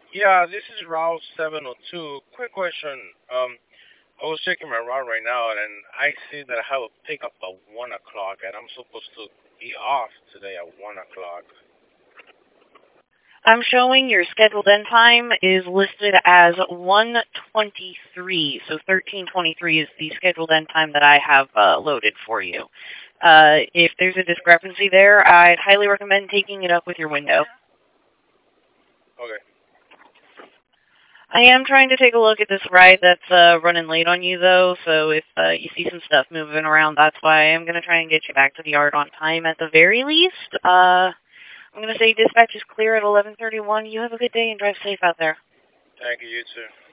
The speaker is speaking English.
Yeah, this is Route 702. Quick question. I was checking my route right now, and I see that I have a pickup at 1 o'clock, and I'm supposed to be off today at 1 o'clock. I'm showing your scheduled end time is listed as 1:23, so 13:23 is the scheduled end time that I have loaded for you. If there's a discrepancy there, I'd highly recommend taking it up with your window. Okay. I am trying to take a look at this ride that's running late on you, though, so if you see some stuff moving around, that's why I'm going to try and get you back to the yard on time at the very least. I'm going to say dispatch is clear at 11:31. You have a good day and drive safe out there. Thank you, you too.